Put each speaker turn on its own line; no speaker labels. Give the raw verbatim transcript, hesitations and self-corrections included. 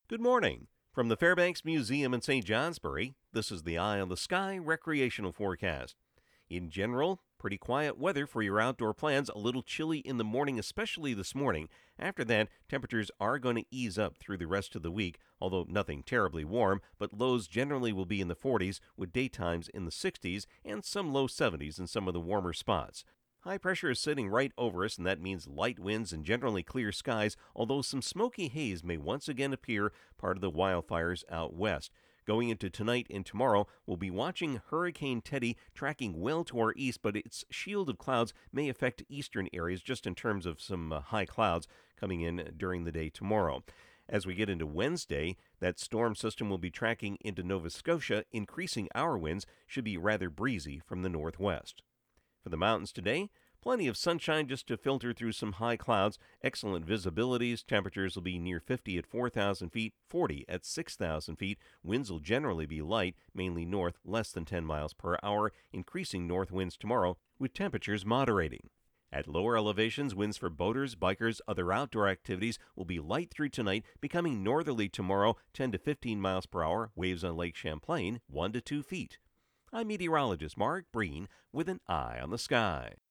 Good morning. From the Fairbanks Museum in Saint Johnsbury, this is the Eye on the Sky recreational forecast. In general, pretty quiet weather for your outdoor plans, a little chilly in the morning, especially this morning. After that, temperatures are going to ease up through the rest of the week, although nothing terribly warm, but lows generally will be in the forties, with daytimes in the sixties and some low seventies in some of the warmer spots. High pressure is sitting right over us, and that means light winds and generally clear skies, although some smoky haze may once again appear, part of the wildfires out west. Going into tonight and tomorrow, we'll be watching Hurricane Teddy tracking well to our east, but its shield of clouds may affect eastern areas just in terms of some uh, high clouds coming in during the day tomorrow. As we get into Wednesday, that storm system will be tracking into Nova Scotia, increasing our winds, should be rather breezy from the northwest. For the mountains today, plenty of sunshine just to filter through some high clouds. Excellent visibilities. Temperatures will be near fifty at four thousand feet, forty at six thousand feet. Winds will generally be light, mainly north, less than ten miles per hour. Increasing north winds tomorrow, with temperatures moderating. At lower elevations, winds for boaters, bikers, other outdoor activities will be light through tonight, becoming northerly tomorrow, ten to fifteen miles per hour. Waves on Lake Champlain, one to two feet. I'm meteorologist Mark Breen with an eye on the sky.